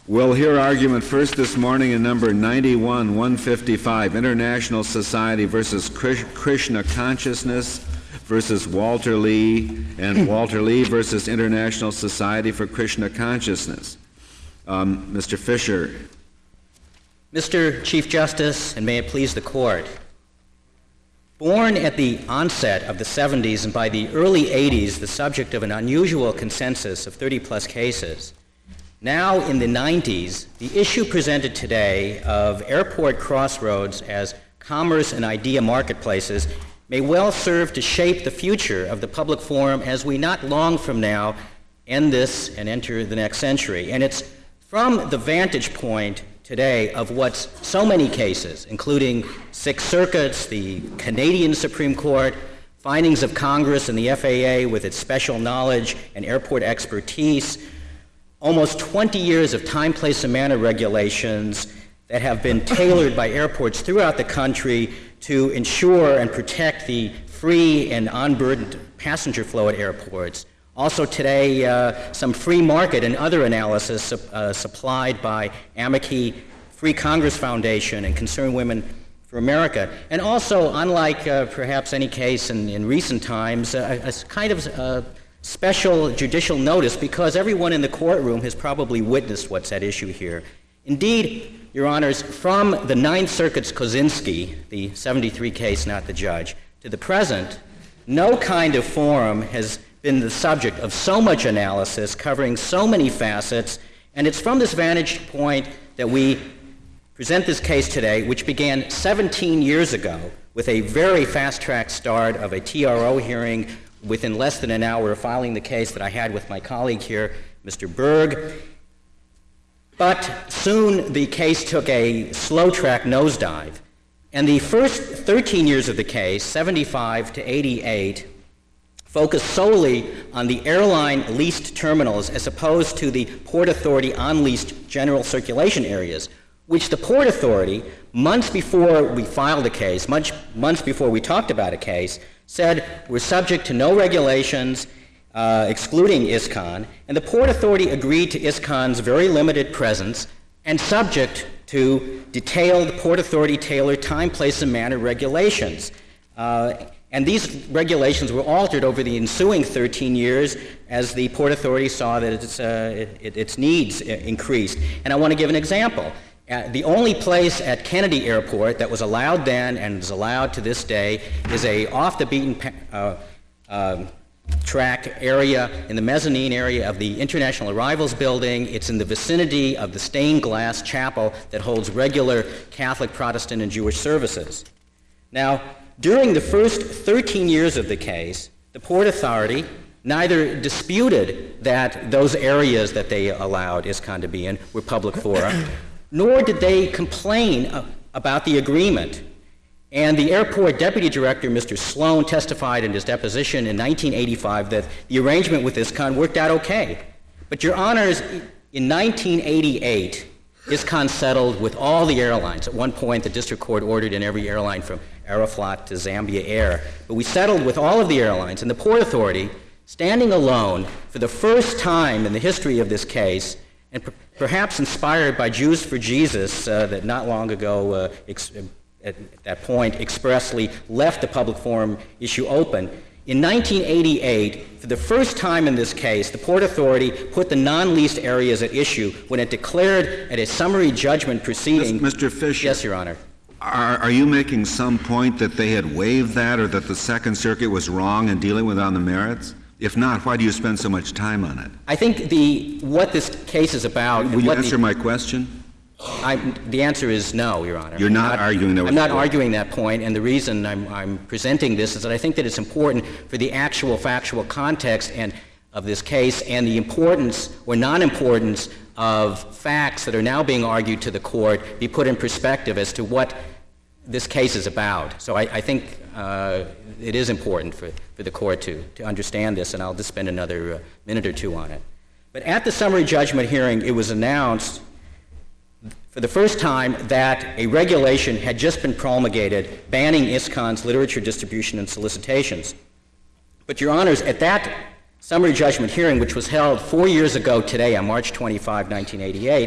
We'll hear argument first this morning in number 91-155, International Society versus Krishna Consciousness versus Walter Lee, and Walter Lee versus International Society for Krishna Consciousness. Mr. Fisher. Mr. Chief Justice, and may it please the Court, born at the onset of the 70s and by the early 80s the subject of an unusual consensus of 30-plus cases, now in the 90s, the issue presented today of airport crossroads as commerce and idea marketplaces may well serve to shape the future of the public forum as we not long from now end this and enter the next century. And it's from the vantage point today of what's so many cases, including 6 circuits, the Canadian Supreme Court, findings of Congress and the FAA with its special knowledge and airport expertise, almost 20 years of time, place, and manner regulations that have been tailored by airports throughout the country to ensure and protect the free and unburdened passenger flow at airports. Also today, some free market and other analysis supplied by Amici, Free Congress Foundation, and Concerned Women for America. And also, unlike perhaps any case in recent times, a kind of special judicial notice, because everyone in the courtroom has probably witnessed what's at issue here. Indeed, Your Honors, from the Ninth Circuit's Kozinski, the 73 case, not the judge, to the present, no kind of forum has been the subject of so much analysis covering so many facets, and it's from this vantage point that we present this case today, which began 17 years ago with a very fast-track start of a TRO hearing within less than an hour of filing the case that I had with my colleague here, Mr. Berg. But soon the case took a slow-track nosedive, and the first 13 years of the case, 75 to 88, focused solely on the airline leased terminals as opposed to the Port Authority on-leased general circulation areas, which the Port Authority, months before we filed a case, months before we talked about a case, said we're subject to no regulations, excluding ISCON, and the Port Authority agreed to ISCON's very limited presence and subject to detailed Port Authority tailored time, place, and manner regulations. And these regulations were altered over the ensuing 13 years as the Port Authority saw that its needs increased. And I want to give an example. The only place at Kennedy Airport that was allowed then and is allowed to this day is a off-the-beaten track area in the mezzanine area of the International Arrivals Building. It's in the vicinity of the stained glass chapel that holds regular Catholic, Protestant, and Jewish services. Now, during the first 13 years of the case, the Port Authority neither disputed that those areas that they allowed ISCON to be in were public fora, nor did they complain about the agreement. And the airport deputy director, Mr. Sloan, testified in his deposition in 1985 that the arrangement with ISCON worked out okay. But, Your Honors, in 1988, ISCON settled with all the airlines. At one point, the district court ordered in every airline from Aeroflot to Zambia Air. But we settled with all of the airlines, and the Port Authority, standing alone for the first time in the history of this case, and perhaps inspired by Jews for Jesus that not long ago at that point expressly left the public forum issue open. In 1988, for the first time in this case, the Port Authority put the non-leased areas at issue when it declared at a summary judgment proceeding. Mr. Fisher. Yes, Your Honor. Are you making some point that they had waived that or that the Second Circuit was wrong in dealing with on the merits? If not, why do you spend so much time on it? I think what this case is about... Will you answer my question? The answer is no, Your Honor. You're not arguing that? I'm not arguing that point, and the reason I'm presenting this is that I think that it's important for the actual factual context of this case and the importance or non-importance of facts that are now being argued to the court be put in perspective as to what this case is about. So I think it is important for the court to understand this, and I'll just spend another minute or two on it. But at the summary judgment hearing, it was announced for the first time that a regulation had just been promulgated banning ISCON's literature distribution and solicitations. But, Your Honors, at that summary judgment hearing, which was held 4 years ago today on March 25, 1988,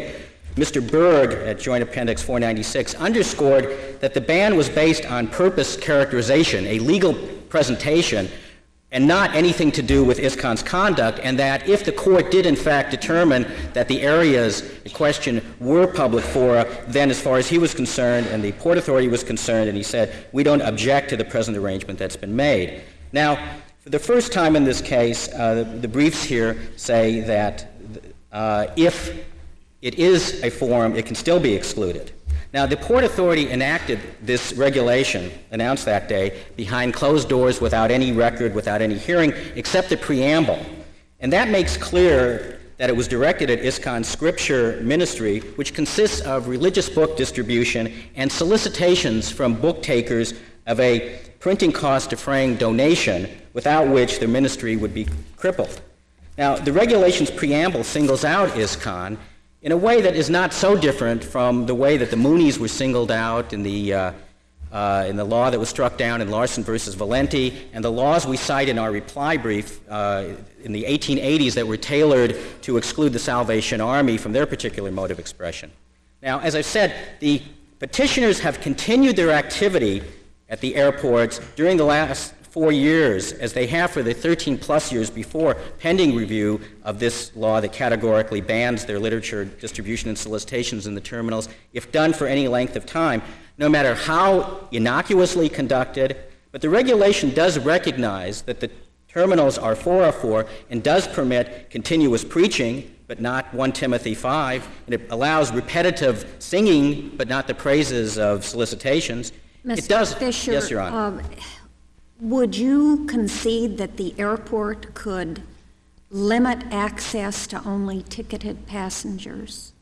Mr. Berg, at Joint Appendix 496, underscored that the ban was based on purpose characterization, a legal presentation, and not anything to do with ISKCON's conduct, and that if the court did in fact determine that the areas in question were public fora, then as far as he was concerned and the Port Authority was concerned, and he said, we don't object to the present arrangement that's been made. Now, for the first time in this case, the briefs here say that if it is a forum, it can still be excluded. Now, the Port Authority enacted this regulation, announced that day, behind closed doors without any record, without any hearing, except the preamble. And that makes clear that it was directed at ISKCON's scripture ministry, which consists of religious book distribution and solicitations from book takers of a printing cost defraying donation, without which the ministry would be crippled. Now, the regulation's preamble singles out ISKCON in a way that is not so different from the way that the Moonies were singled out in the law that was struck down in Larson versus Valenti, and the laws we cite in our reply brief in the 1880s that were tailored to exclude the Salvation Army from their particular mode of expression. Now, as I've said, the petitioners have continued their activity at the airports during the last 4 years, as they have for the 13-plus years before, pending review of this law that categorically bans their literature distribution and solicitations in the terminals, if done for any length of time, no matter how innocuously conducted. But the regulation does recognize that the terminals are 404 and does permit continuous preaching, but not 1 Timothy 5, and it allows repetitive singing, but not the praises of solicitations. It does. Fisher, yes, Your Honor. Would you concede that the airport could limit access to only ticketed passengers?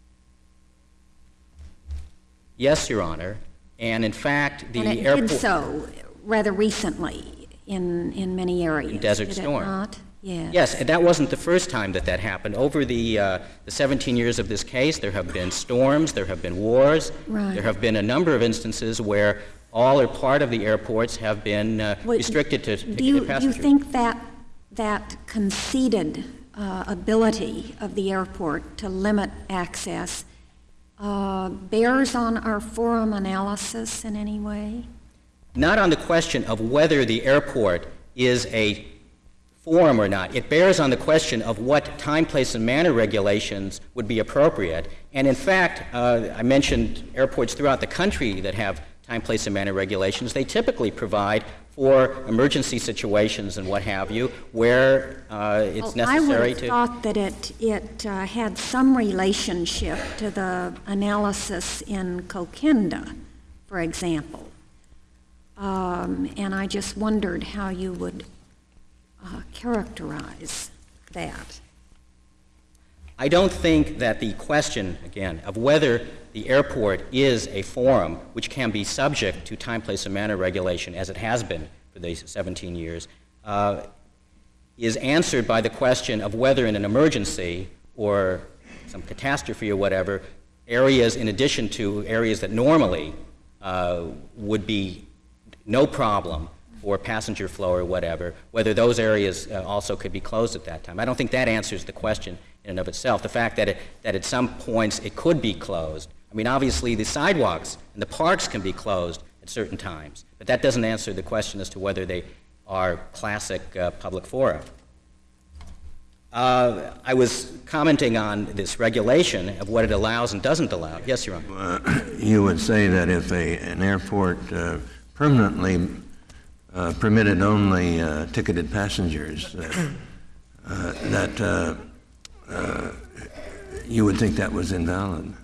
Yes, Your Honor. And in fact, the and it airport did so rather recently in many areas. In Desert did Storm. It not? Yes. Yes, and that wasn't the first time that happened. Over the 17 years of this case, there have been storms, there have been wars, right. There have been a number of instances where all or part of the airports have been restricted to ticketed passengers. Do you think that conceded ability of the airport to limit access bears on our forum analysis in any way? Not on the question of whether the airport is a forum or not. It bears on the question of what time, place, and manner regulations would be appropriate. And in fact, I mentioned airports throughout the country that have time, place, and manner regulations. They typically provide for emergency situations and what have you, where it's necessary I would have to... thought that it had some relationship to the analysis in Coquinda, for example. And I just wondered how you would characterize that. I don't think that the question, again, of whether the airport is a forum which can be subject to time, place, and manner regulation, as it has been for these 17 years, is answered by the question of whether in an emergency or some catastrophe or whatever, areas in addition to areas that normally would be no problem for passenger flow or whatever, whether those areas also could be closed at that time. I don't think that answers the question in and of itself. The fact that at some points it could be closed. I mean, obviously the sidewalks and the parks can be closed at certain times, but that doesn't answer the question as to whether they are classic public fora. I was commenting on this regulation of what it allows and doesn't allow. Yes, Your Honor. You would say that if an airport permanently permitted only ticketed passengers, that you would think that was invalid.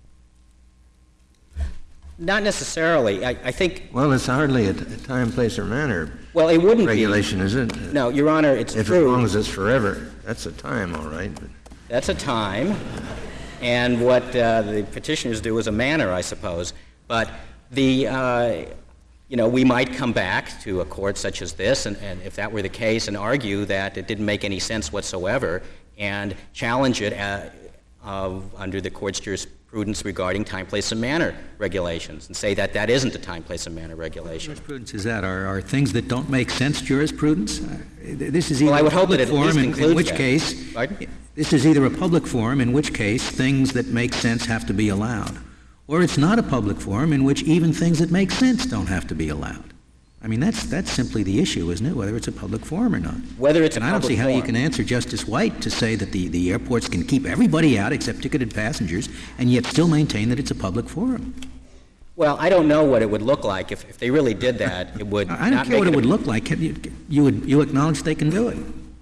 Not necessarily. I think... Well, it's hardly a time, place, or manner well, it wouldn't regulation, is it? No, Your Honor, it's if true. As long as it's forever, that's a time, all right. But that's a time, and what the petitioners do is a manner, I suppose. But the... we might come back to a court such as this, and if that were the case, and argue that it didn't make any sense whatsoever, and challenge it under the court's jurisprudence jurisprudence regarding time, place, and manner regulations and say that that isn't a time, place, and manner regulation. Jurisprudence is that? Are things that don't make sense jurisprudence? This is either Well, I would a hope that public it at forum, least in includes which that. case, Pardon? this is either a public forum, in which case things that make sense have to be allowed, or it's not a public forum in which even things that make sense don't have to be allowed. I mean, that's simply the issue, isn't it, whether it's a public forum or not? Whether it's a And I don't public see how you forum. can answer Justice White to say that the airports can keep everybody out except ticketed passengers and yet still maintain that it's a public forum. Well, I don't know what it would look like if they really did that. It would I don't not care what make it a- would look like. You acknowledge they can do it.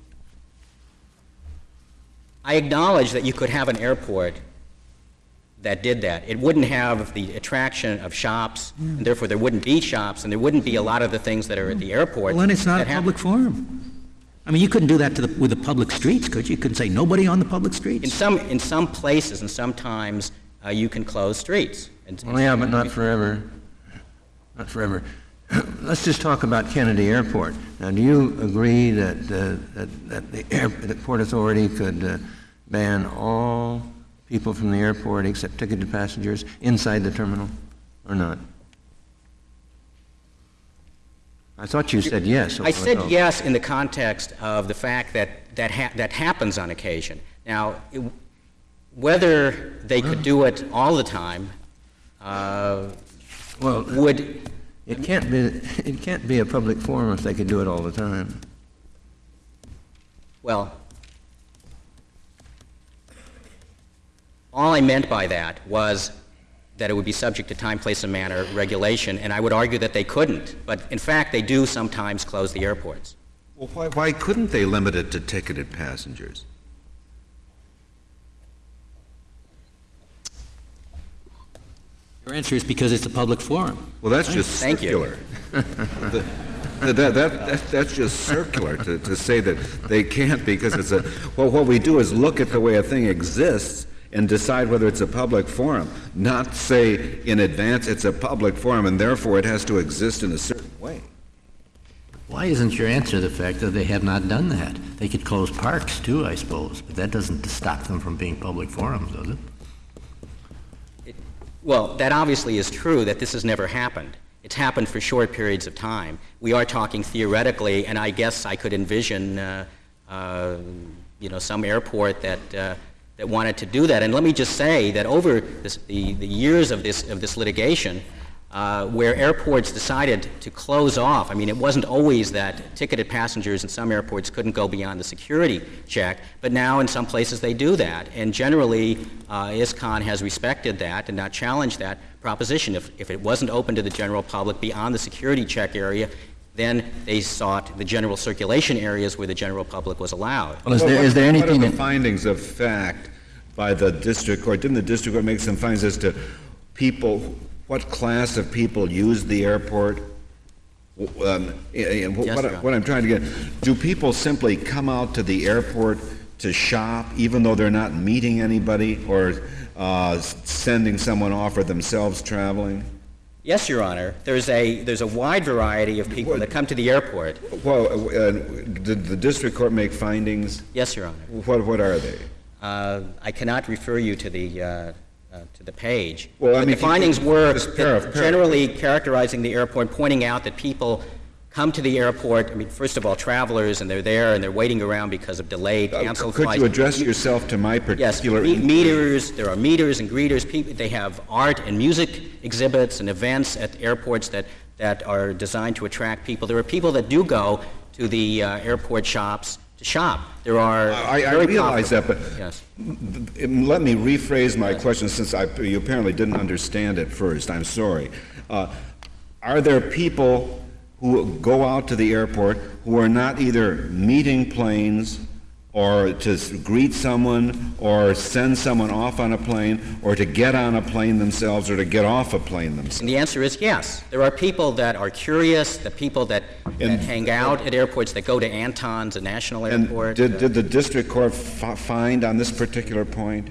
I acknowledge that you could have an airport that did that. It wouldn't have the attraction of shops, and therefore there wouldn't be shops, and there wouldn't be a lot of the things that are at the airport. Well, then it's not a that happen. public forum. I mean, you couldn't do that with the public streets, could you? You couldn't say nobody on the public In streets. some places and sometimes you can close streets. Well, yeah, but not forever. Not forever. Let's just talk about Kennedy Airport. Now, do you agree that the Port Authority could ban all people from the airport except ticketed passengers inside the terminal, or not? I thought you said yes. I said yes in the context of the fact that happens on occasion. Now, whether they could do it all the time would... It can't be a public forum if they could do it all the time. Well, all I meant by that was that it would be subject to time, place, and manner regulation, and I would argue that they couldn't. But in fact, they do sometimes close the airports. Well, why couldn't they limit it to ticketed passengers? Your answer is because it's a public forum. Well, that's just Thank you. circular. That's just circular to say that they can't because it's a... Well, what we do is look at the way a thing exists and decide whether it's a public forum, not say in advance it's a public forum and therefore it has to exist in a certain way. Why isn't your answer the fact that they have not done that? They could close parks too, I suppose, but that doesn't stop them from being public forums, does it? Well, that obviously is true, that this has never happened. It's happened for short periods of time. We are talking theoretically, and I guess I could envision, some airport that wanted to do that. And let me just say that over the years of this litigation, where airports decided to close off, I mean, it wasn't always that ticketed passengers in some airports couldn't go beyond the security check, but now in some places they do that. And generally, ISCON has respected that and not challenged that proposition. If it wasn't open to the general public beyond the security check area, then they sought the general circulation areas where the general public was allowed. Well, is there anything What are the findings of fact by the district court? Didn't the district court make some findings as to people, what class of people use the airport? What I'm trying to get, do people simply come out to the airport to shop even though they're not meeting anybody or sending someone off or themselves traveling? Yes, Your Honor. There's a wide variety of people that come to the airport. Well, did the district court make findings? Yes, Your Honor. What are they? I cannot refer you to the page. Well, I But mean, the findings were just generally characterizing the airport, pointing out that people come to the airport. I mean, first of all, travelers, and they're there and they're waiting around because of delayed, canceled Could flights. you address yourself to my Yes, particular... meters. There are meters and greeters. They have art and music exhibits and events at airports that are designed to attract people. There are people that do go to the airport shops to shop. There are. I realize that, but yes. Let me rephrase my question since you apparently didn't understand it first. I'm sorry. Are there people who go out to the airport who are not either meeting planes or to greet someone or send someone off on a plane or to get on a plane themselves or to get off a plane themselves? And the answer is yes. There are people that are curious, the people that hang out at airports, that go to Anton's, a national airport. And did the district court find on this particular point?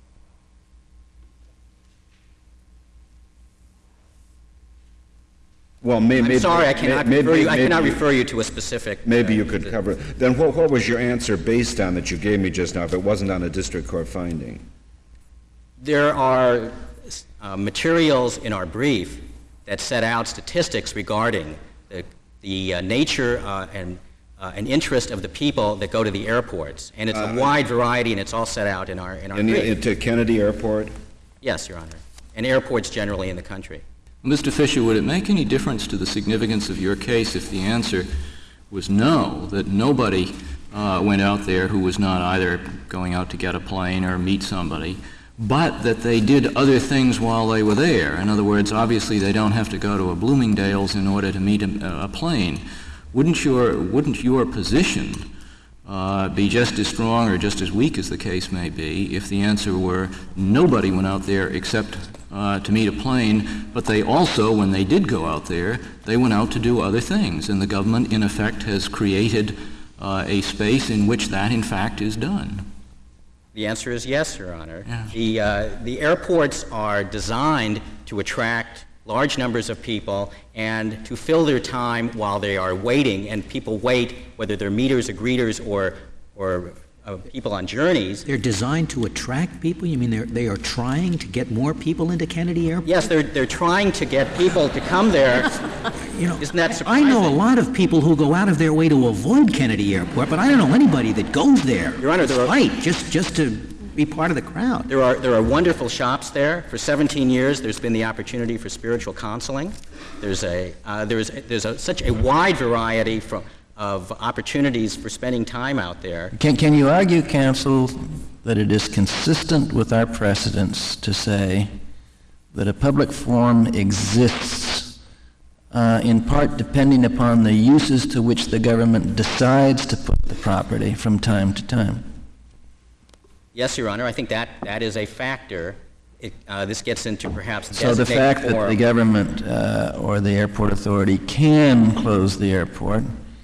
Well, I'm sorry, I cannot refer you to a specific... Maybe you could cover it. Then what was your answer based on that you gave me just now if it wasn't on a district court finding? There are materials in our brief that set out statistics regarding the nature and interest of the people that go to the airports, and it's a wide variety, and it's all set out in our brief. Into Kennedy Airport? Yes, Your Honor, and airports generally in the country. Mr. Fisher, would it make any difference to the significance of your case if the answer was no, that nobody went out there who was not either going out to get a plane or meet somebody, but that they did other things while they were there? In other words, obviously they don't have to go to a Bloomingdale's in order to meet a plane. Wouldn't your position be just as strong or just as weak as the case may be if the answer were nobody went out there except to meet a plane, but they also, when they did go out there, they went out to do other things, and the government, in effect, has created a space in which that, in fact, is done? The answer is yes, Your Honor. Yeah. The airports are designed to attract large numbers of people and to fill their time while they are waiting, and people wait, whether they're meeters or greeters or people on journeys. They're designed to attract people? You mean they are trying to get more people into Kennedy Airport? Yes, they're trying to get people to come there. You know, isn't that surprising? I know a lot of people who go out of their way to avoid Kennedy Airport, but I don't know anybody that goes there. Your Honor, just to be part of the crowd. There are wonderful shops there. For 17 years, there's been the opportunity for spiritual counseling. There's such a wide variety of opportunities for spending time out there. Can you argue, counsel, that it is consistent with our precedents to say that a public forum exists in part depending upon the uses to which the government decides to put the property from time to time? Yes, Your Honor, I think that is a factor. This gets into perhaps so the fact that the government or the airport authority can close the airport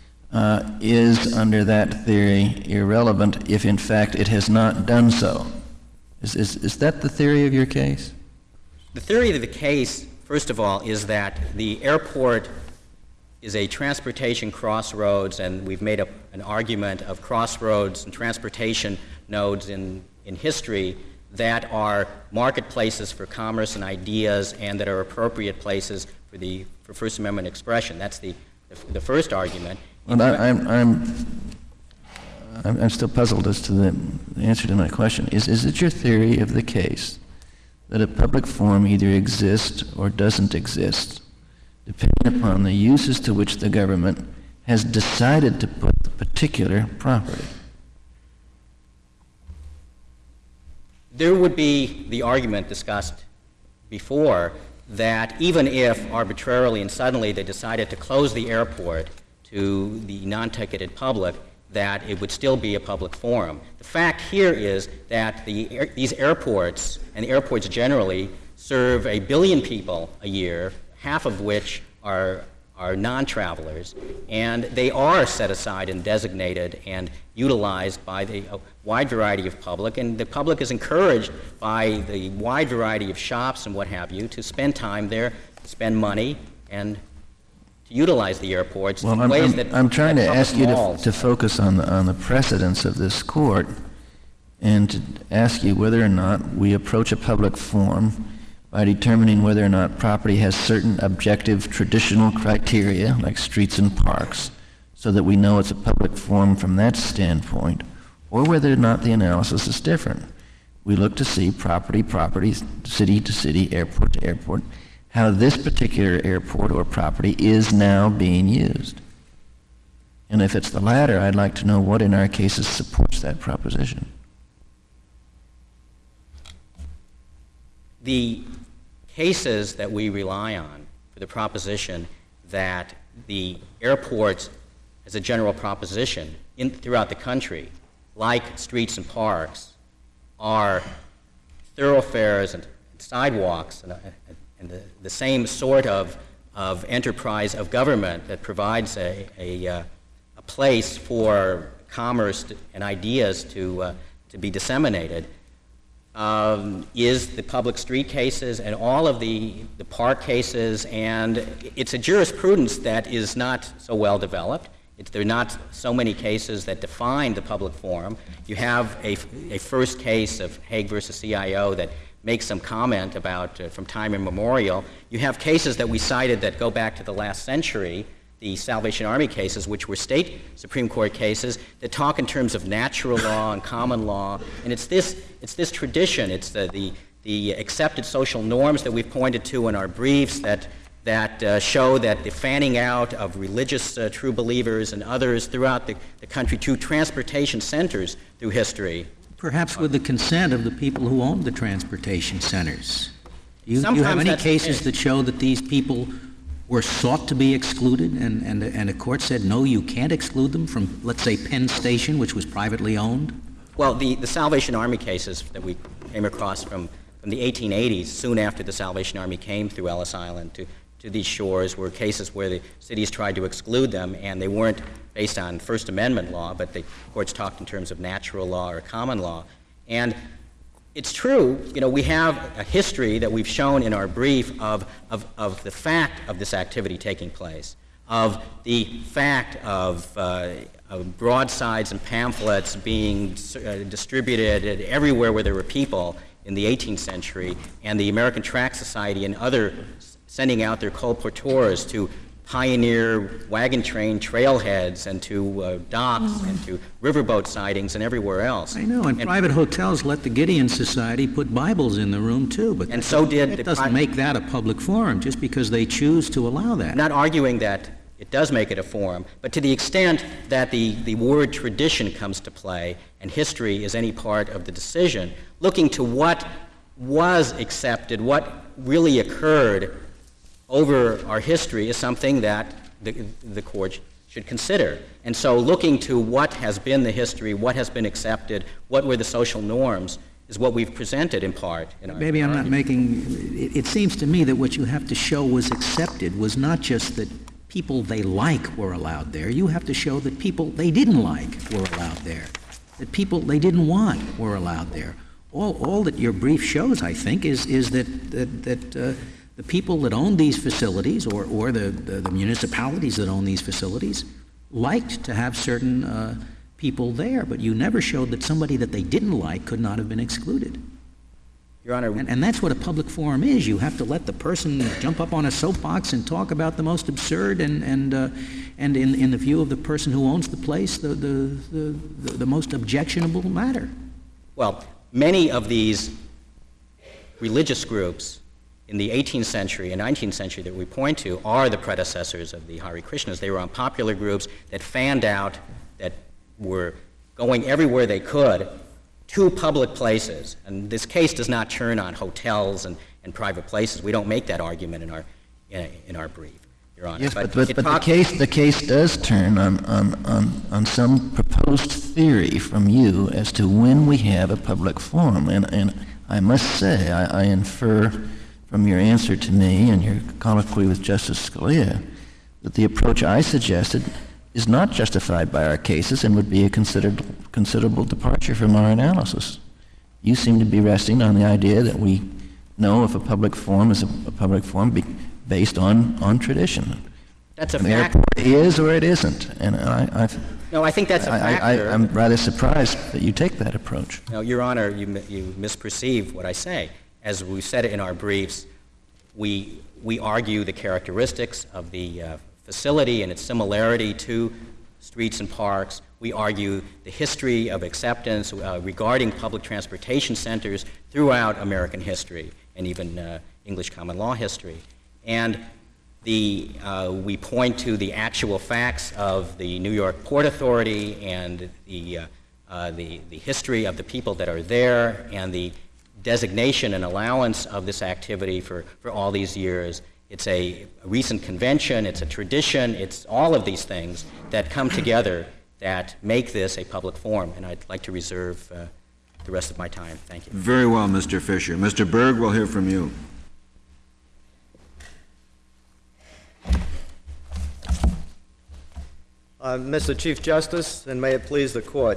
is, under that theory, irrelevant if, in fact, it has not done so. Is that the theory of your case? The theory of the case, first of all, is that the airport is a transportation crossroads, and we've made an argument of crossroads and transportation nodes in history that are marketplaces for commerce and ideas and that are appropriate places for First Amendment expression. That's the first argument. Well, I'm still puzzled as to the answer to my question. Is it your theory of the case that a public forum either exists or doesn't exist, depending upon the uses to which the government has decided to put the particular property? There would be the argument discussed before that even if arbitrarily and suddenly they decided to close the airport to the non-ticketed public, that it would still be a public forum. The fact here is that these airports, and airports generally, serve 1 billion people a year, half of which are non-travelers, and they are set aside and designated and utilized by a wide variety of public, and the public is encouraged by the wide variety of shops and what have you to spend time there, spend money, and to utilize the airports in ways that I'm trying to ask you malls. to focus on the precedents of this court and to ask you whether or not we approach a public forum by determining whether or not property has certain objective traditional criteria, like streets and parks, so that we know it's a public forum from that standpoint, or whether or not the analysis is different. We look to see property, city to city, airport to airport, how this particular airport or property is now being used. And if it's the latter, I'd like to know what in our cases supports that proposition. The cases that we rely on for the proposition that the airports, as a general proposition throughout the country, like streets and parks, are thoroughfares and sidewalks and the same sort of enterprise of government that provides a place for commerce and ideas to be disseminated, is the public street cases and all of the park cases, and it's a jurisprudence that is not so well developed. There are not so many cases that define the public forum. You have a first case of Hague versus CIO that make some comment about from time immemorial. You have cases that we cited that go back to the last century, the Salvation Army cases, which were state Supreme Court cases that talk in terms of natural law and common law, and it's this tradition, it's the accepted social norms that we've pointed to in our briefs that show that the fanning out of religious true believers and others throughout the country to transportation centers through history. Perhaps with the consent of the people who owned the transportation centers. Do you have any cases that show that these people were sought to be excluded and a court said, no, you can't exclude them from, let's say, Penn Station, which was privately owned? Well, the Salvation Army cases that we came across from the 1880s, soon after the Salvation Army came through Ellis Island to these shores, were cases where the cities tried to exclude them, and they weren't based on First Amendment law, but the courts talked in terms of natural law or common law. And it's true, we have a history that we've shown in our brief of the fact of this activity taking place, of the fact of broadsides and pamphlets being distributed everywhere where there were people in the 18th century, and the American Tract Society and other sending out their colporteurs to pioneer wagon train trailheads and to docks and to riverboat sightings and everywhere else. I know, and private hotels let the Gideon Society put Bibles in the room too, but and so did it doesn't make that a public forum just because they choose to allow that. I'm not arguing that it does make it a forum, but to the extent that the word tradition comes to play and history is any part of the decision, looking to what was accepted, what really occurred over our history is something that the court should consider. And so looking to what has been the history, what has been accepted, what were the social norms, is what we've presented in part. Maybe I'm not making... It seems to me that what you have to show was accepted was not just that people they like were allowed there. You have to show that people they didn't like were allowed there, that people they didn't want were allowed there. All that your brief shows, I think, is that the people that own these facilities or the municipalities that own these facilities liked to have certain people there, but you never showed that somebody that they didn't like could not have been excluded. Your Honor... And that's what a public forum is. You have to let the person jump up on a soapbox and talk about the most absurd and in the view of the person who owns the place, the most objectionable matter. Well, many of these religious groups in the 18th century and 19th century that we point to are the predecessors of the Hare Krishnas. They were unpopular groups that fanned out, that were going everywhere they could to public places. And this case does not turn on hotels and private places. We don't make that argument in our brief, Your Honor. Yes, but the case does turn on some proposed theory from you as to when we have a public forum. And I must say, I infer from your answer to me and your colloquy with Justice Scalia that the approach I suggested is not justified by our cases and would be a considerable departure from our analysis. You seem to be resting on the idea that we know if a public forum is a public forum based on tradition. That's a fact. The airport is or it isn't. And No, I think that's a factor. I'm rather surprised that you take that approach. No, Your Honor, you misperceive what I say. As we said in our briefs, we argue the characteristics of the facility and its similarity to streets and parks. We argue the history of acceptance regarding public transportation centers throughout American history and even English common law history. And we point to the actual facts of the New York Port Authority and the history of the people that are there and the designation and allowance of this activity for all these years. It's a recent convention, it's a tradition, it's all of these things that come together that make this a public forum, and I'd like to reserve the rest of my time. Thank you. Very well, Mr. Fisher. Mr. Berg, we'll hear from you. Mr. Chief Justice, and may it please the Court,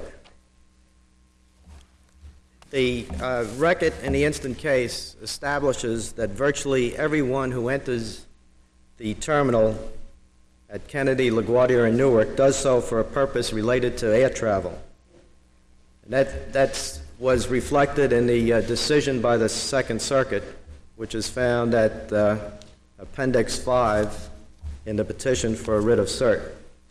the record in the instant case establishes that virtually everyone who enters the terminal at Kennedy, LaGuardia, and Newark does so for a purpose related to air travel. And that's was reflected in the decision by the Second Circuit, which is found at Appendix 5 in the petition for a writ of cert.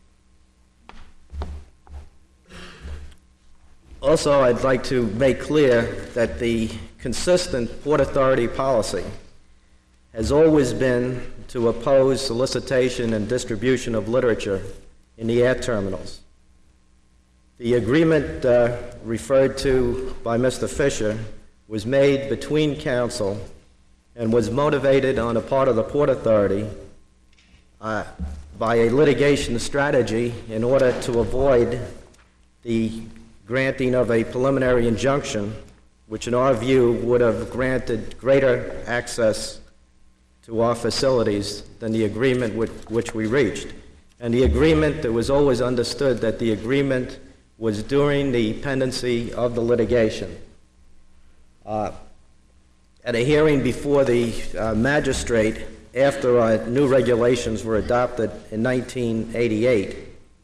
Also, I'd like to make clear that the consistent Port Authority policy has always been to oppose solicitation and distribution of literature in the air terminals. The agreement referred to by Mr. Fisher was made between counsel and was motivated on the part of the Port Authority by a litigation strategy in order to avoid the granting of a preliminary injunction, which in our view would have granted greater access to our facilities than the agreement which we reached. And the agreement, it was always understood that the agreement was during the pendency of the litigation. At a hearing before the magistrate after our new regulations were adopted in 1988,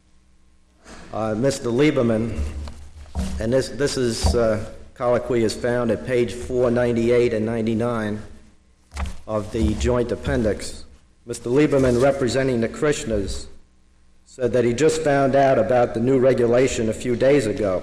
Mr. Lieberman, and this is colloquy is found at page 498 and 99 of the joint appendix. Mr. Lieberman, representing the Krishnas, said that he just found out about the new regulation a few days ago.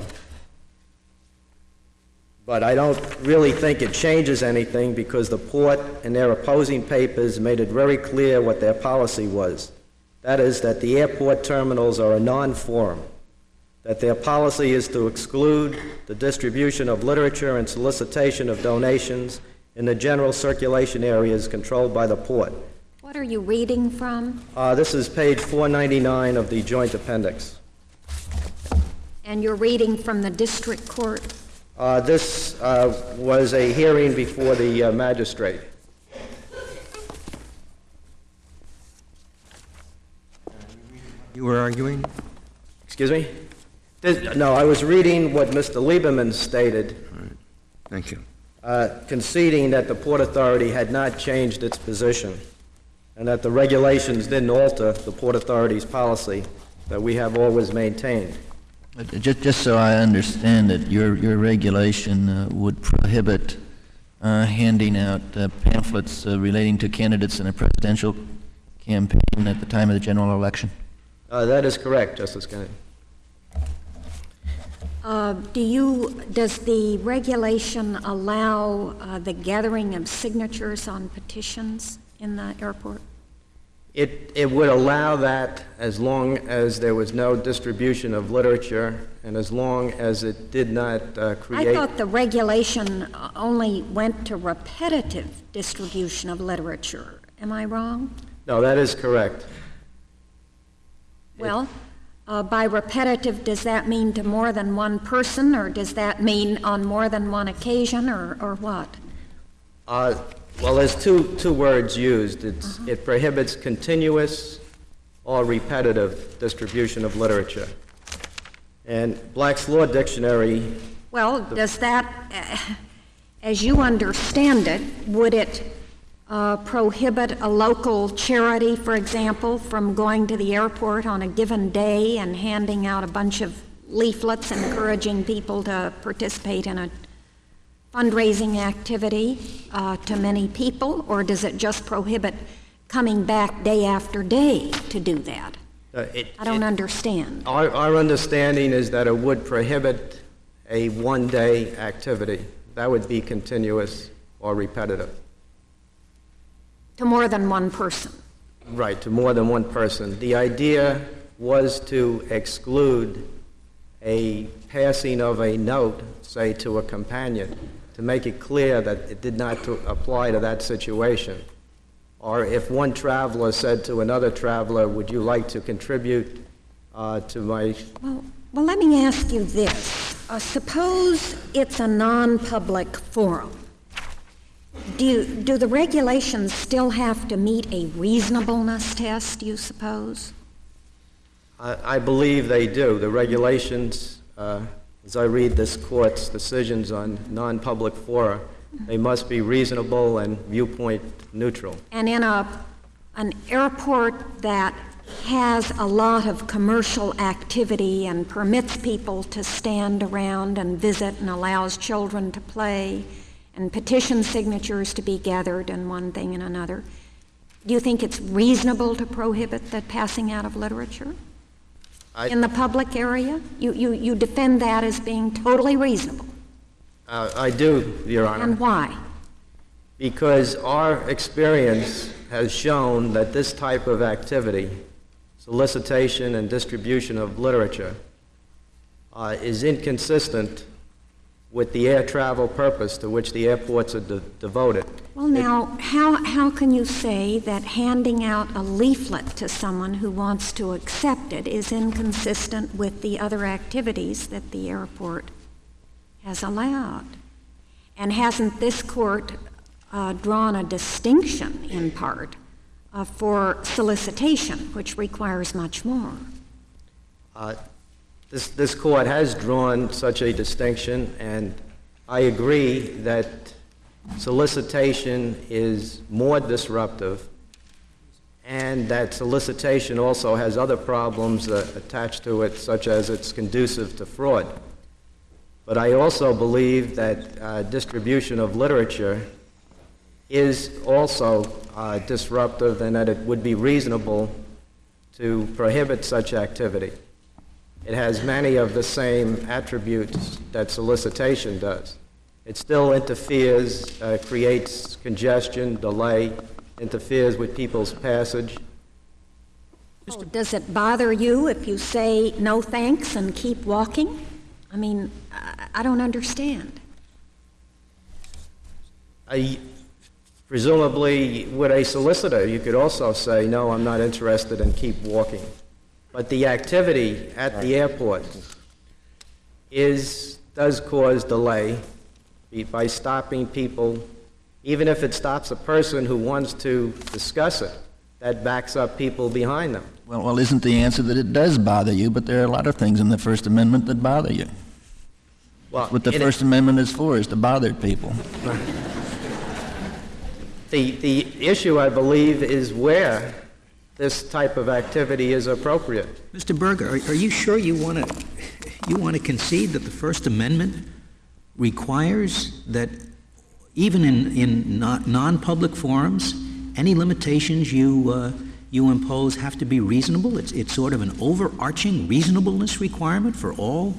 But I don't really think it changes anything because the Port in their opposing papers made it very clear what their policy was. That is that the airport terminals are a non-forum, that their policy is to exclude the distribution of literature and solicitation of donations in the general circulation areas controlled by the Port. What are you reading from? This is page 499 of the joint appendix. And you're reading from the district court? This was a hearing before the magistrate. You were arguing? Excuse me? No, I was reading what Mr. Lieberman stated. All right. Thank you. Conceding that the Port Authority had not changed its position and that the regulations didn't alter the Port Authority's policy that we have always maintained. Just so I understand it, your regulation would prohibit handing out pamphlets relating to candidates in a presidential campaign at the time of the general election? That is correct, Justice Kennedy. Does the regulation allow the gathering of signatures on petitions in the airport? It would allow that as long as there was no distribution of literature and as long as it did not create... I thought the regulation only went to repetitive distribution of literature. Am I wrong? No, that is correct. Well, by repetitive, does that mean to more than one person, or does that mean on more than one occasion, or what? Well, there's two words used. It prohibits continuous or repetitive distribution of literature. And Black's Law Dictionary... Well, does that, as you understand it, would it prohibit a local charity, for example, from going to the airport on a given day and handing out a bunch of leaflets encouraging people to participate in a fundraising activity to many people, or does it just prohibit coming back day after day to do that? I don't understand. Our understanding is that it would prohibit a one-day activity. That would be continuous or repetitive. To more than one person? Right, to more than one person. The idea was to exclude a passing of a note, say, to a companion, to make it clear that it did not apply to that situation. Or if one traveler said to another traveler, would you like to contribute to my... Well, let me ask you this. Suppose it's a non-public forum. Do the regulations still have to meet a reasonableness test, you suppose? I believe they do. The regulations, as I read this court's decisions on non-public fora, they must be reasonable and viewpoint neutral. And in an airport that has a lot of commercial activity and permits people to stand around and visit and allows children to play and petition signatures to be gathered and one thing and another, do you think it's reasonable to prohibit the passing out of literature in the public area? You defend that as being totally reasonable. I do, Your Honor. And why? Because our experience has shown that this type of activity, solicitation and distribution of literature, is inconsistent with the air travel purpose to which the airports are devoted. Well, now, how can you say that handing out a leaflet to someone who wants to accept it is inconsistent with the other activities that the airport has allowed? And hasn't this court drawn a distinction, in part, for solicitation, which requires much more? This court has drawn such a distinction, and I agree that solicitation is more disruptive, and that solicitation also has other problems attached to it, such as it's conducive to fraud. But I also believe that distribution of literature is also disruptive, and that it would be reasonable to prohibit such activity. It has many of the same attributes that solicitation does. It still interferes, creates congestion, delay, interferes with people's passage. Oh, does it bother you if you say no thanks and keep walking? I mean, I don't understand. Presumably, with a solicitor, you could also say, no, I'm not interested, and keep walking. But the activity at the airport does cause delay by stopping people. Even if it stops a person who wants to discuss it, that backs up people behind them. Well, isn't the answer that it does bother you, but there are a lot of things in the First Amendment that bother you. Well, what the First Amendment is for is to bother people. The issue, I believe, is where this type of activity is appropriate. Mr. Berger, are you sure you want to concede that the First Amendment requires that even in non-public forums, any limitations you impose have to be reasonable? It's sort of an overarching reasonableness requirement for all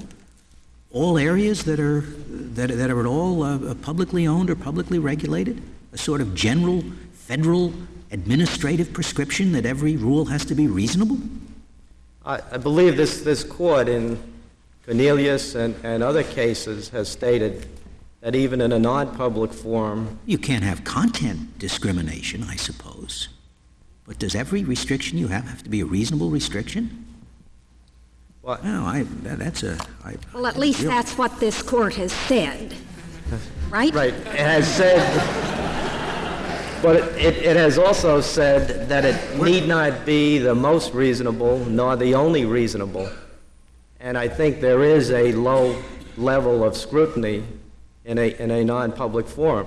areas that are at all publicly owned or publicly regulated? A sort of general federal administrative prescription that every rule has to be reasonable? I believe this court in Cornelius and other cases has stated that even in a non-public forum... You can't have content discrimination, I suppose. But does every restriction you have to be a reasonable restriction? Well, no, well, at least that's what this court has said, right? Right. It has said... But it has also said that it need not be the most reasonable nor the only reasonable. And I think there is a low level of scrutiny in a non-public forum.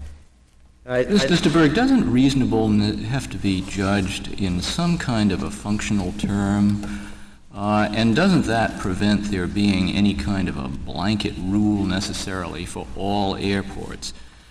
Mr. Berg, doesn't reasonable have to be judged in some kind of a functional term? And doesn't that prevent there being any kind of a blanket rule necessarily for all airports?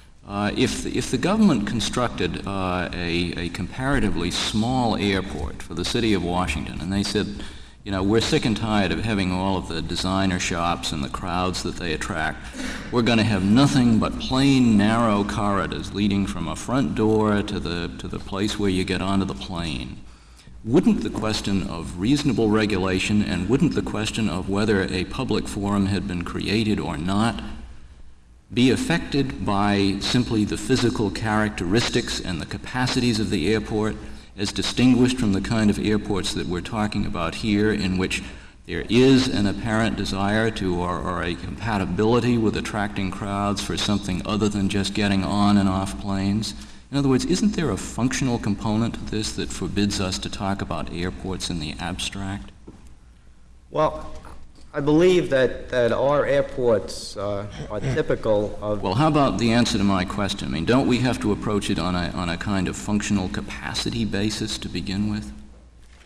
If the government constructed a comparatively small airport for the city of Washington, and they said, you know, we're sick and tired of having all of the designer shops and the crowds that they attract. We're going to have nothing but plain, narrow corridors leading from a front door to the place where you get onto the plane. Wouldn't the question of reasonable regulation and wouldn't the question of whether a public forum had been created or not be affected by simply the physical characteristics and the capacities of the airport, as distinguished from the kind of airports that we're talking about here, in which there is an apparent desire to or a compatibility with attracting crowds for something other than just getting on and off planes? In other words, isn't there a functional component to this that forbids us to talk about airports in the abstract? Well, I believe that our airports are typical of... Well, how about the answer to my question? I mean, don't we have to approach it on a kind of functional capacity basis to begin with?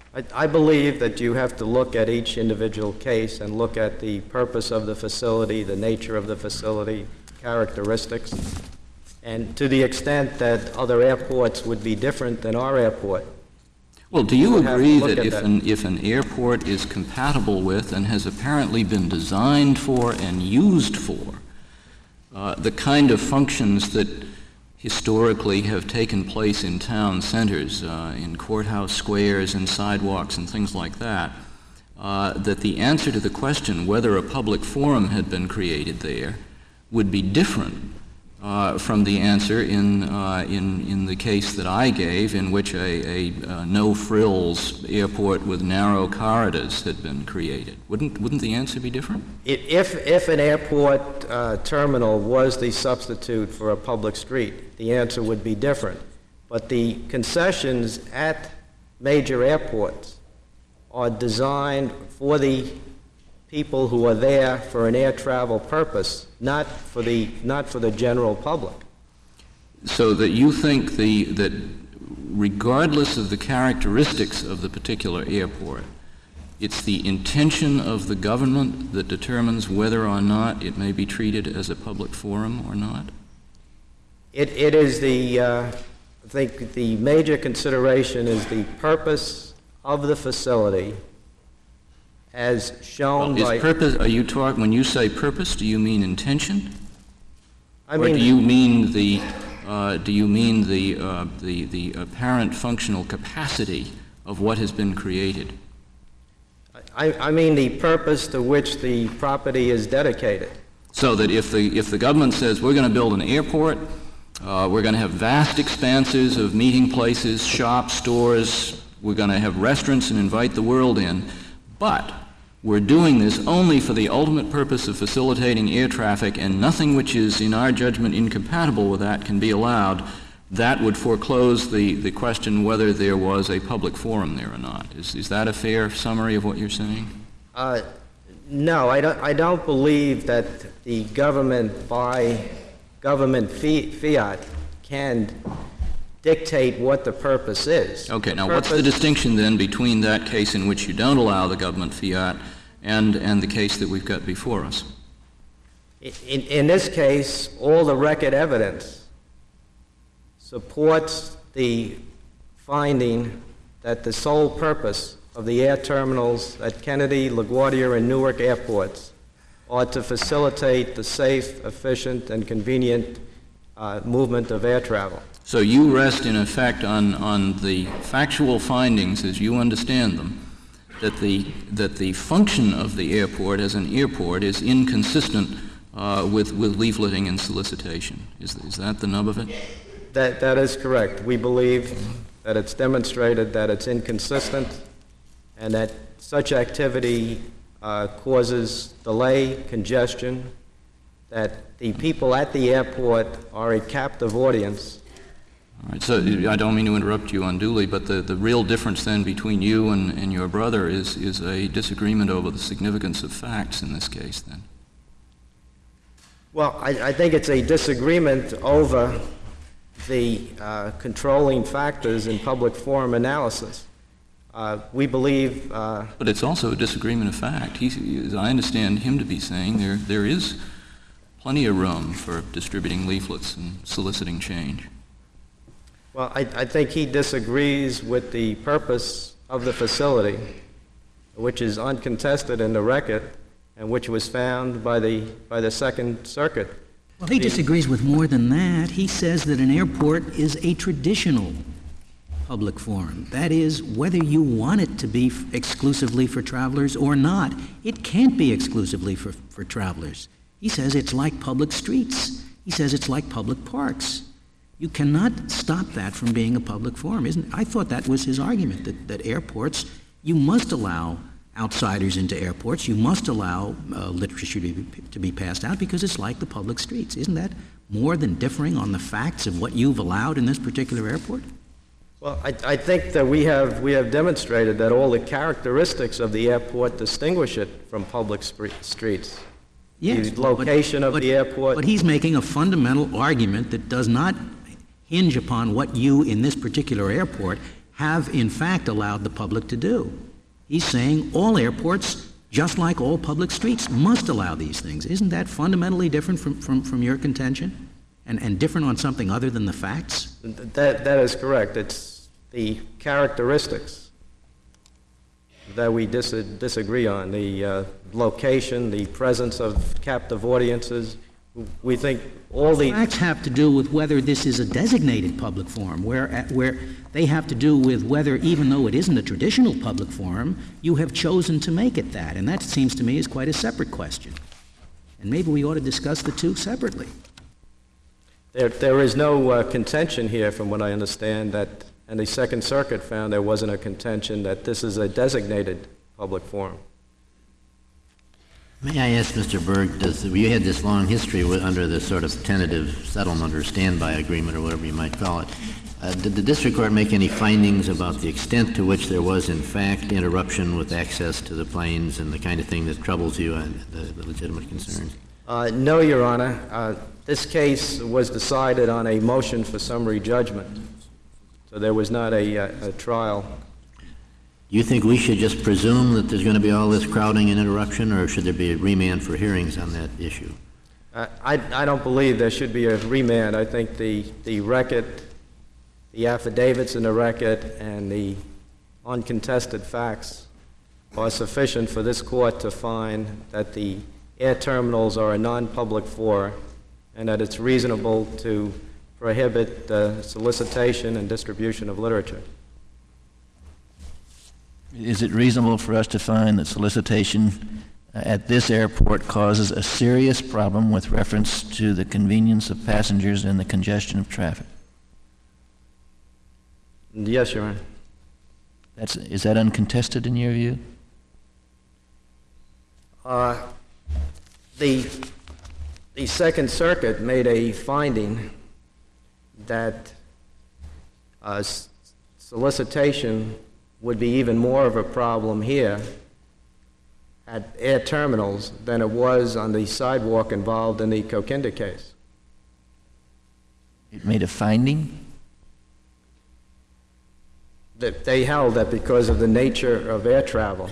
I believe that you have to look at each individual case and look at the purpose of the facility, the nature of the facility, characteristics, and to the extent that other airports would be different than our airport. Well, do you would have to agree look that at if an airport is compatible with and has apparently been designed for and used for the kind of functions that historically have taken place in town centers, in courthouse squares and sidewalks and things like that, that the answer to the question whether a public forum had been created there would be different from the answer in the case that I gave, in which a no-frills airport with narrow corridors had been created. Wouldn't the answer be different? If an airport terminal was the substitute for a public street, the answer would be different. But the concessions at major airports are designed for the people who are there for an air travel purpose, not for the general public. So that you think that regardless of the characteristics of the particular airport, it's the intention of the government that determines whether or not it may be treated as a public forum or not? It is I think the major consideration is the purpose of the facility as shown by... Purpose, when you say purpose, do you mean intention? I mean, or do you mean the apparent functional capacity of what has been created? I mean the purpose to which the property is dedicated. So that if the government says we're going to build an airport, we're going to have vast expanses of meeting places, shops, stores, we're going to have restaurants and invite the world in, but we're doing this only for the ultimate purpose of facilitating air traffic, and nothing which is, in our judgment, incompatible with that can be allowed, that would foreclose the question whether there was a public forum there or not. Is that a fair summary of what you're saying? No, I don't believe that the government, by government fiat, can dictate what the purpose is. Okay, now what's the distinction then between that case in which you don't allow the government fiat and the case that we've got before us? In this case, all the record evidence supports the finding that the sole purpose of the air terminals at Kennedy, LaGuardia, and Newark airports are to facilitate the safe, efficient, and convenient movement of air travel. So you rest, in effect, on the factual findings, as you understand them, that the function of the airport as an airport is inconsistent with leafleting and solicitation. Is that the nub of it? That is correct. We believe that it's demonstrated that it's inconsistent and that such activity causes delay, congestion, that the people at the airport are a captive audience. All right, so I don't mean to interrupt you unduly, but the real difference then between you and your brother is a disagreement over the significance of facts in this case then. Well, I think it's a disagreement over the controlling factors in public forum analysis. We believe... But it's also a disagreement of fact. As I understand him to be saying, there is plenty of room for distributing leaflets and soliciting change. Well, I think he disagrees with the purpose of the facility, which is uncontested in the record and which was found by the Second Circuit. Well, he disagrees with more than that. He says that an airport is a traditional public forum. That is, whether you want it to be exclusively for travelers or not, it can't be exclusively for travelers. He says it's like public streets. He says it's like public parks. You cannot stop that from being a public forum. I thought that was his argument, that airports, you must allow outsiders into airports. You must allow literature to be passed out because it's like the public streets. Isn't that more than differing on the facts of what you've allowed in this particular airport? Well, I think that we have demonstrated that all the characteristics of the airport distinguish it from public streets. Yes, the location of the airport. But he's making a fundamental argument that does not hinge upon what you in this particular airport have in fact allowed the public to do. He's saying all airports, just like all public streets, must allow these things. Isn't that fundamentally different from your contention? And different on something other than the facts? That is correct. It's the characteristics that we disagree on, the location, the presence of captive audiences. We think all the facts have to do with whether this is a designated public forum, where they have to do with whether, even though it isn't a traditional public forum, you have chosen to make it that. And that seems to me is quite a separate question. And maybe we ought to discuss the two separately. There is no contention here, from what I understand, and the Second Circuit found there wasn't a contention that this is a designated public forum. May I ask, Mr. Berg, you had this long history under this sort of tentative settlement or standby agreement or whatever you might call it. Did the district court make any findings about the extent to which there was, in fact, interruption with access to the planes and the kind of thing that troubles you and the legitimate concerns? No, Your Honor. This case was decided on a motion for summary judgment, so there was not a trial. You think we should just presume that there's going to be all this crowding and interruption, or should there be a remand for hearings on that issue? I don't believe there should be a remand. I think the record, the affidavits in the record, and the uncontested facts are sufficient for this court to find that the air terminals are a non-public forum and that it's reasonable to prohibit the solicitation and distribution of literature. Is it reasonable for us to find that solicitation at this airport causes a serious problem with reference to the convenience of passengers and the congestion of traffic? Yes, Your Honor. Is that uncontested in your view? The Second Circuit made a finding that solicitation would be even more of a problem here at air terminals than it was on the sidewalk involved in the Coquinda case. It made a finding? That they held that because of the nature of air travel,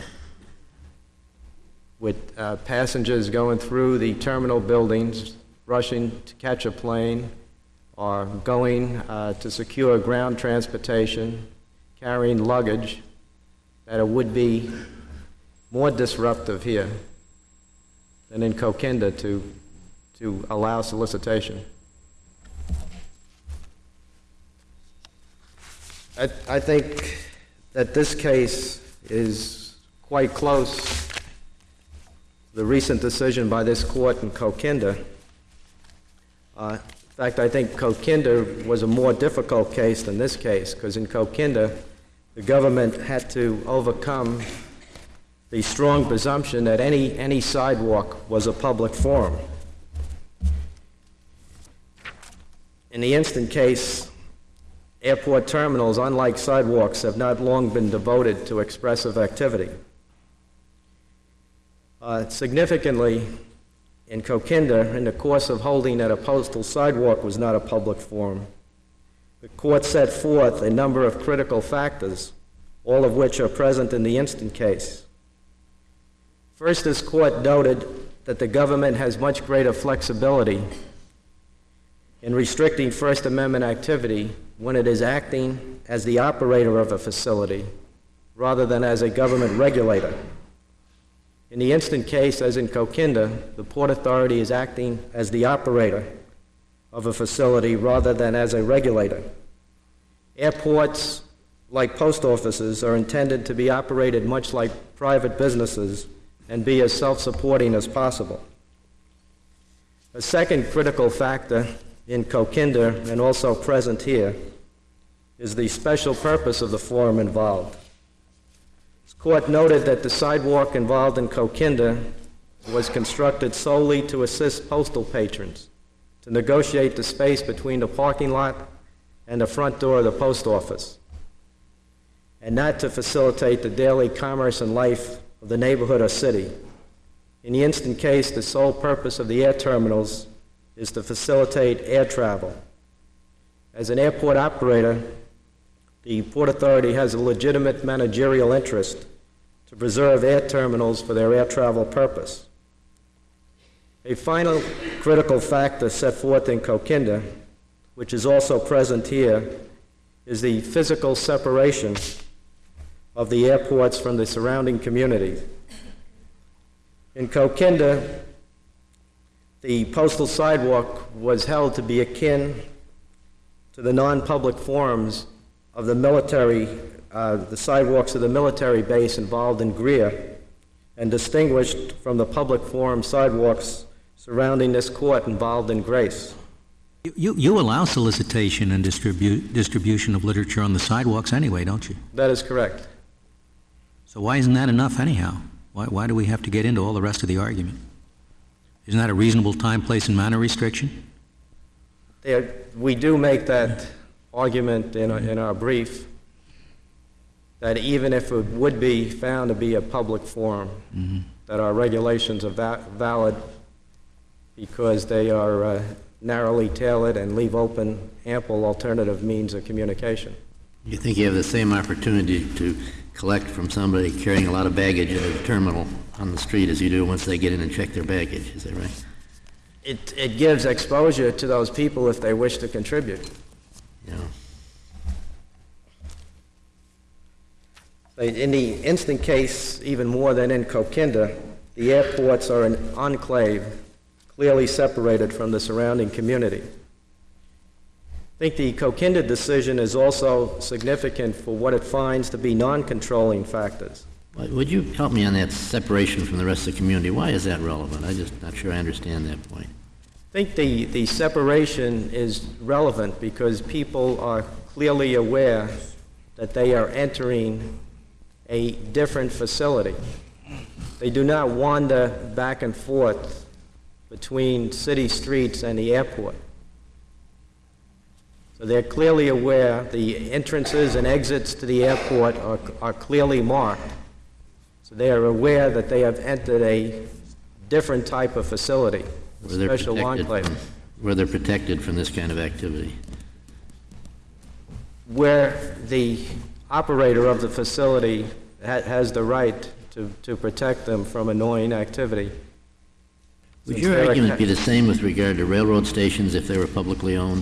with passengers going through the terminal buildings, rushing to catch a plane, or going to secure ground transportation, carrying luggage, that it would be more disruptive here than in Coquinda to allow solicitation. I think that this case is quite close to the recent decision by this court in Coquinda. In fact, I think Coquinda was a more difficult case than this case, because in Coquinda, the government had to overcome the strong presumption that any sidewalk was a public forum. In the instant case, airport terminals, unlike sidewalks, have not long been devoted to expressive activity. Significantly, in Coquinda, in the course of holding that a postal sidewalk was not a public forum, the court set forth a number of critical factors, all of which are present in the instant case. First, this court noted that the government has much greater flexibility in restricting First Amendment activity when it is acting as the operator of a facility rather than as a government regulator. In the instant case, as in Coquinda, the Port Authority is acting as the operator of a facility rather than as a regulator. Airports, like post offices, are intended to be operated much like private businesses and be as self-supporting as possible. A second critical factor in Coquinda, and also present here, is the special purpose of the forum involved. This court noted that the sidewalk involved in Coquinda was constructed solely to assist postal patrons to negotiate the space between the parking lot and the front door of the post office, and not to facilitate the daily commerce and life of the neighborhood or city. In the instant case, the sole purpose of the air terminals is to facilitate air travel. As an airport operator, the Port Authority has a legitimate managerial interest to preserve air terminals for their air travel purpose. A final critical factor set forth in Coquinda, which is also present here, is the physical separation of the airports from the surrounding community. In Coquinda, the postal sidewalk was held to be akin to the non-public forums of the military, the sidewalks of the military base involved in Greer, and distinguished from the public forum sidewalks surrounding this court involved in Grace. You allow solicitation and distribution of literature on the sidewalks anyway, don't you? That is correct. So why isn't that enough anyhow? Why do we have to get into all the rest of the argument? Isn't that a reasonable time, place, and manner restriction? We do make that argument in our brief, that even if it would be found to be a public forum, that our regulations are valid because they are narrowly tailored and leave open ample alternative means of communication. You think you have the same opportunity to collect from somebody carrying a lot of baggage at a terminal on the street as you do once they get in and check their baggage, is that right? It gives exposure to those people if they wish to contribute. Yeah. In the instant case, even more than in Coquinda, the airports are an enclave clearly separated from the surrounding community. I think the Coquinda decision is also significant for what it finds to be non-controlling factors. Would you help me on that separation from the rest of the community? Why is that relevant? I'm just not sure I understand that point. I think the separation is relevant because people are clearly aware that they are entering a different facility. They do not wander back and forth between city streets and the airport. So they're clearly aware the entrances and exits to the airport are clearly marked. So they are aware that they have entered a different type of facility, a special enclave. Where they're protected from this kind of activity. Where the operator of the facility has the right to protect them from annoying activity. Would your argument be the same with regard to railroad stations if they were publicly owned?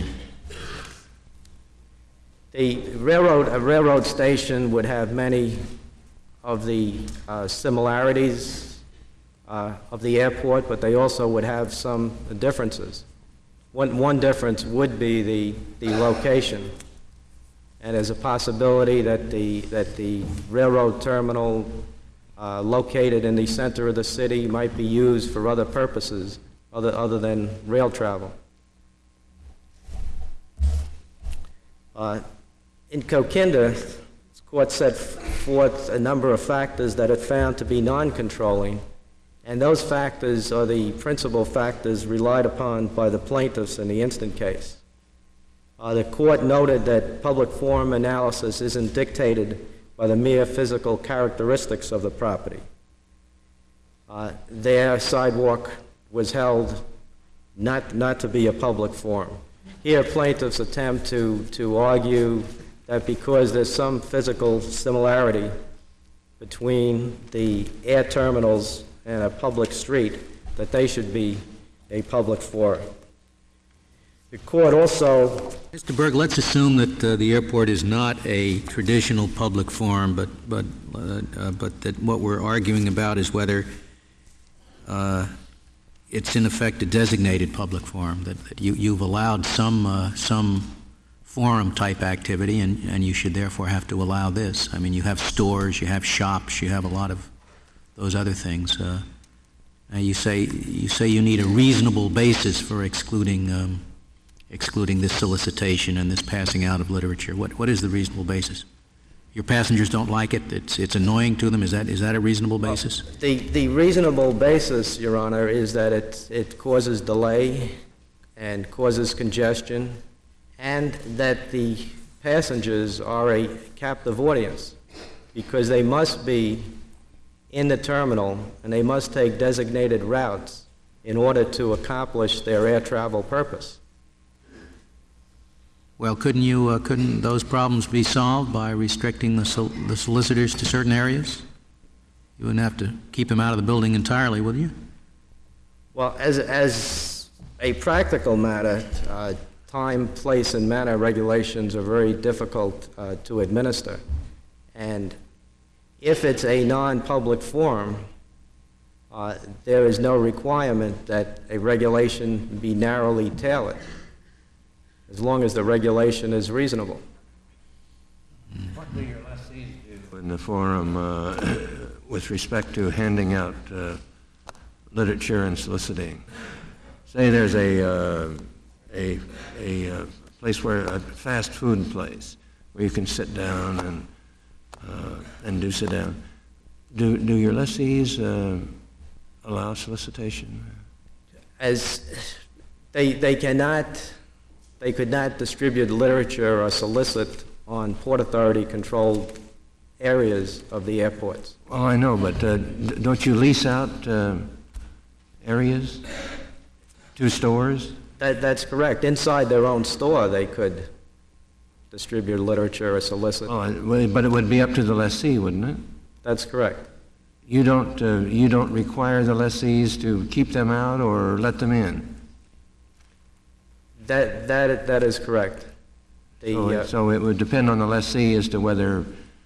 A railroad station would have many of the similarities of the airport, but they also would have some differences. One difference would be the location, and there's a possibility that the railroad terminal located in the center of the city might be used for other purposes other than rail travel. In Coquinda, the court set forth a number of factors that it found to be non-controlling, and those factors are the principal factors relied upon by the plaintiffs in the instant case. The court noted that public forum analysis isn't dictated by the mere physical characteristics of the property. Their sidewalk was held not to be a public forum. Here, plaintiffs attempt to argue that because there's some physical similarity between the air terminals and a public street, that they should be a public forum. The court also... Mr. Berg, let's assume that the airport is not a traditional public forum, but that what we're arguing about is whether it's in effect a designated public forum, that you've allowed some forum-type activity, and you should therefore have to allow this. I mean, you have stores, you have shops, you have a lot of those other things. You say you need a reasonable basis for excluding this solicitation and this passing out of literature. What is the reasonable basis? Your passengers don't like it. It's annoying to them. Is that a reasonable basis? The reasonable basis, Your Honor, is that it causes delay and causes congestion, and that the passengers are a captive audience because they must be in the terminal and they must take designated routes in order to accomplish their air travel purpose. Well, couldn't those problems be solved by restricting the solicitors to certain areas? You wouldn't have to keep them out of the building entirely, would you? Well, as a practical matter, time, place, and manner regulations are very difficult to administer. And if it's a non-public forum, there is no requirement that a regulation be narrowly tailored, as long as the regulation is reasonable. What do your lessees do in the forum with respect to handing out literature and soliciting? Say there's a place where, a fast food place, where you can sit down and do sit down. Do your lessees allow solicitation? As they could not distribute literature or solicit on Port Authority-controlled areas of the airports. Well, I know, but don't you lease out areas to stores? That's correct. Inside their own store, they could distribute literature or solicit. Oh, but it would be up to the lessee, wouldn't it? That's correct. You don't require the lessees to keep them out or let them in? That is correct. So it would depend on the lessee as to whether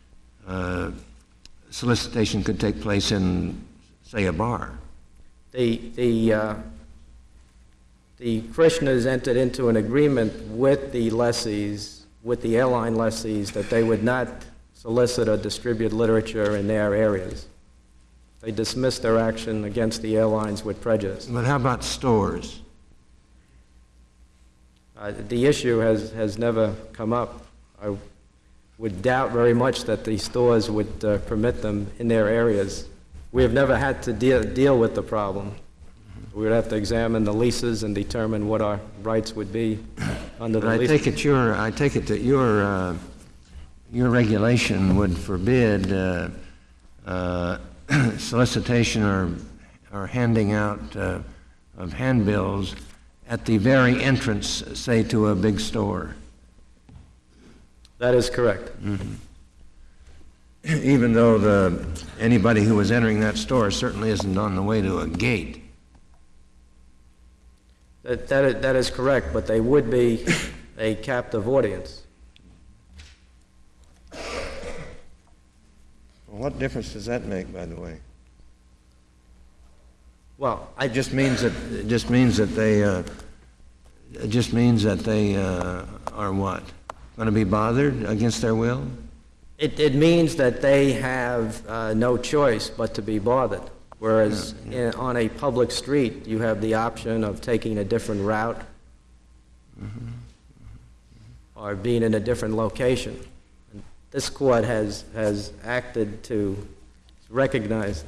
solicitation could take place in, say, a bar. The Krishnas entered into an agreement with the lessees, with the airline lessees, that they would not solicit or distribute literature in their areas. They dismissed their action against the airlines with prejudice. But how about stores? The issue has never come up. I would doubt very much that the stores would permit them in their areas. We have never had to deal with the problem. We would have to examine the leases and determine what our rights would be under the lease. I take it that your regulation would forbid solicitation or handing out of handbills at the very entrance, say, to a big store. That is correct. Mm-hmm. Even though anybody who was entering that store certainly isn't on the way to a gate. That is correct, but they would be a captive audience. Well, what difference does that make, by the way? Well, it just means that they are what? Going to be bothered against their will? It means that they have no choice but to be bothered. Whereas on a public street, you have the option of taking a different route or being in a different location. And this court has acted to recognize.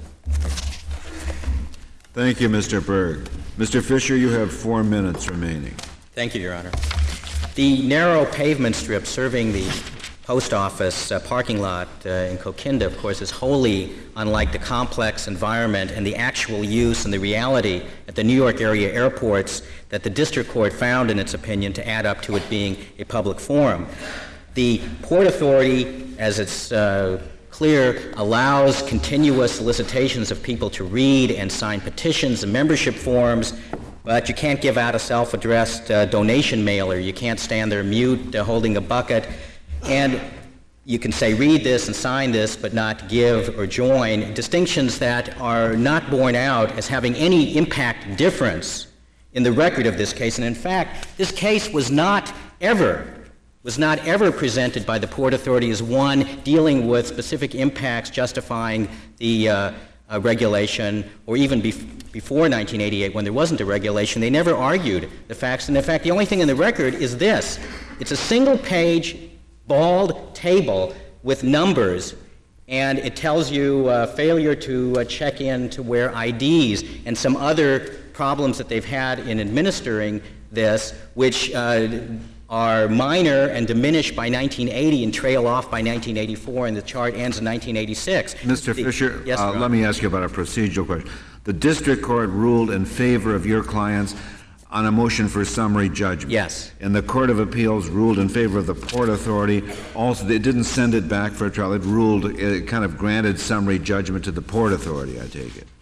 Thank you, Mr. Berg. Mr. Fisher, you have 4 minutes remaining. Thank you, Your Honor. The narrow pavement strip serving the post office parking lot in Coquinda, of course, is wholly unlike the complex environment and the actual use and the reality at the New York area airports that the district court found, in its opinion, to add up to it being a public forum. The Port Authority, as it's clear, allows continuous solicitations of people to read and sign petitions and membership forms, but you can't give out a self-addressed donation mailer. You can't stand there mute, holding a bucket. And you can say, read this and sign this, but not give or join, distinctions that are not borne out as having any impact difference in the record of this case. And in fact, this case was not ever presented by the Port Authority as one dealing with specific impacts justifying the regulation, or even before 1988 when there wasn't a regulation. They never argued the facts. And in fact, the only thing in the record is this. It's a single-page bald table with numbers, and it tells you failure to check in to wear IDs and some other problems that they've had in administering this, which are minor and diminish by 1980 and trail off by 1984, and the chart ends in 1986. Mr. Fisher, yes, let me ask you about a procedural question. The district court ruled in favor of your clients on a motion for summary judgment. Yes. And the Court of Appeals ruled in favor of the Port Authority. Also, they didn't send it back for a trial. It kind of granted summary judgment to the Port Authority, I take it.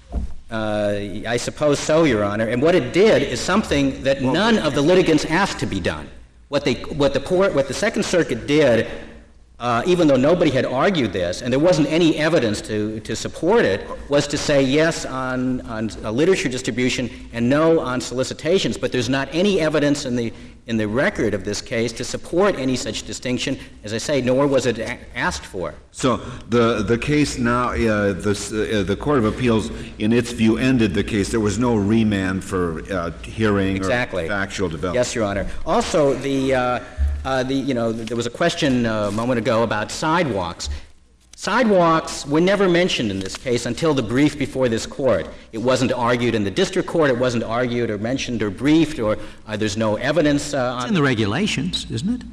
I suppose so, Your Honor. And what it did is something that none of the litigants asked to be done. What the Second Circuit did, even though nobody had argued this, and there wasn't any evidence to support it, was to say yes on literature distribution and no on solicitations. But there's not any evidence in the record of this case to support any such distinction, as I say, nor was it asked for. So the case now, the Court of Appeals, in its view, ended the case. There was no remand for hearing Exactly. or factual development. Yes, Your Honor. Also, there was a question a moment ago about sidewalks. Sidewalks were never mentioned in this case until the brief before this court. It wasn't argued in the district court. It wasn't argued or mentioned or briefed, or there's no evidence on It's in the regulations, isn't it?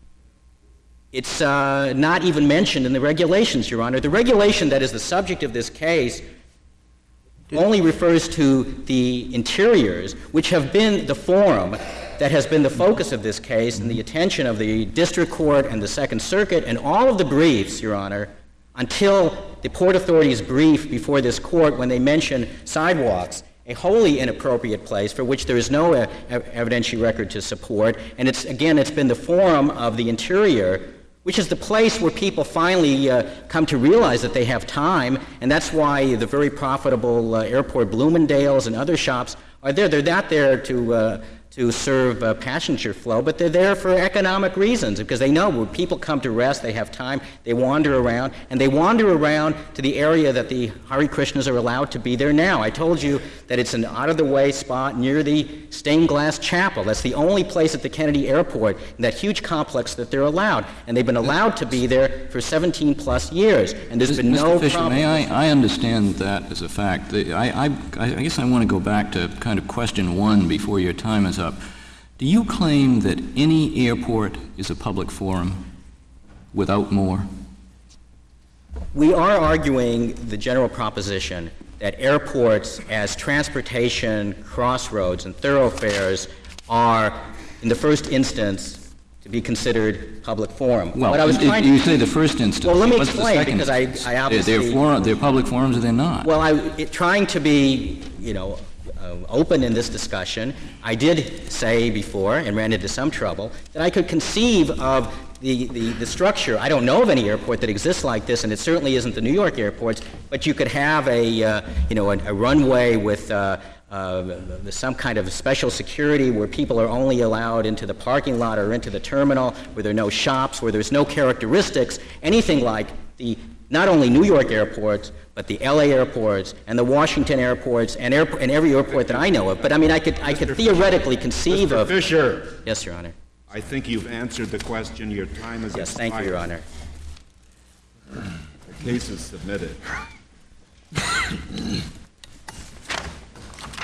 It's not even mentioned in the regulations, Your Honor. The regulation that is the subject of this case only refers to the interiors, which have been the forum that has been the focus of this case and the attention of the district court and the Second Circuit and all of the briefs, Your Honor, until the Port Authority's brief before this court when they mention sidewalks, a wholly inappropriate place for which there is no evidentiary record to support. And it's been the forum of the interior, which is the place where people finally come to realize that they have time, and that's why the very profitable airport Bloomingdale's and other shops are there. They're not there to serve passenger flow, but they're there for economic reasons, because they know when people come to rest, they have time, they wander around, and they wander around to the area that the Hare Krishnas are allowed to be there now. I told you that it's an out-of-the-way spot near the stained glass chapel. That's the only place at the Kennedy Airport in that huge complex that they're allowed, and they've been allowed to be there for 17-plus years, and there's been no Mr. Fisher, problem. may I understand that as a fact. I guess I want to go back to kind of question one before your time is up. Do you claim that any airport is a public forum without more? We are arguing the general proposition that airports as transportation crossroads and thoroughfares are, in the first instance, to be considered public forum. Well, what I was you say the first instance. Well, let me What's the explain, second because instance? I obviously... They're public forums or they're not? Well, trying to be, open in this discussion, I did say before, and ran into some trouble, that I could conceive of the structure. I don't know of any airport that exists like this, and it certainly isn't the New York airports, but you could have a runway with some kind of special security where people are only allowed into the parking lot or into the terminal, where there are no shops, where there's no characteristics, anything like the not only New York airports, but the LA airports and the Washington airports and every airport that I know of. But I mean, I could theoratically conceive of... Mr. Fisher. Yes, Your Honor. I think you've answered the question. Your time is Yes, expired. thank you, Your Honor. The case is submitted.